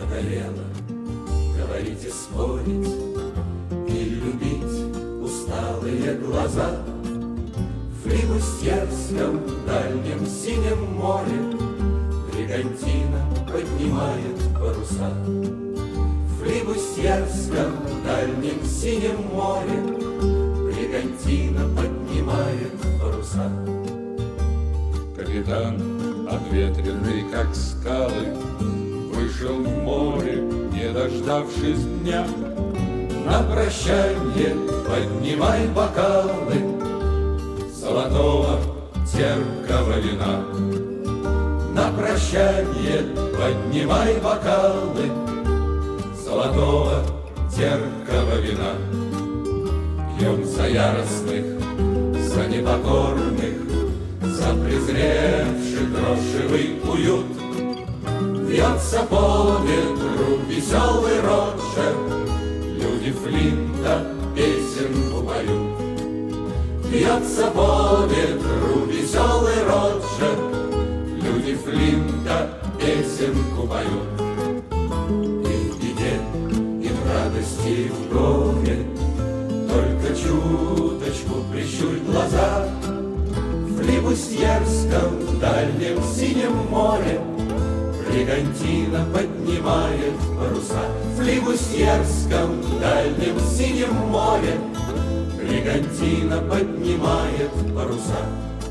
Надоело говорить и спорить, и любить усталые глаза. В Флибустьерском дальнем синем море бригантина поднимает паруса. В Флибустьерском дальнем синем море бригантина поднимает паруса. Капитан, обветренный как скалы, вышел в море, не дождавшись дня. На прощанье поднимай бокалы золотого терпкого вина. На прощанье поднимай бокалы золотого терпкого вина. Пьем за яростных, за непокорных, за презревший крошевый уют. Вьется по ветру веселый Роджер, люди Флинта песенку поют. Вьется по ветру веселый Роджер, люди Флинта песенку поют. И в беде, и в радости, и в горе только чуточку прищурь глаза. В Флибустьерском дальнем синем море бригантина поднимает паруса. В Флибустьерском дальнем синем море бригантина поднимает паруса.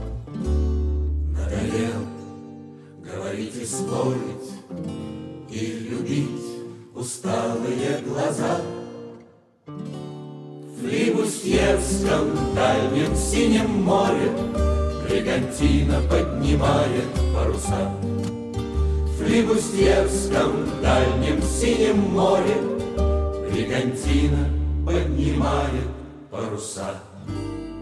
Надоел говорить и спорить, и любить усталые глаза. В Флибустьерском дальнем синем море бригантина поднимает паруса. В Флибустьерском дальнем синем море бригантина поднимает паруса.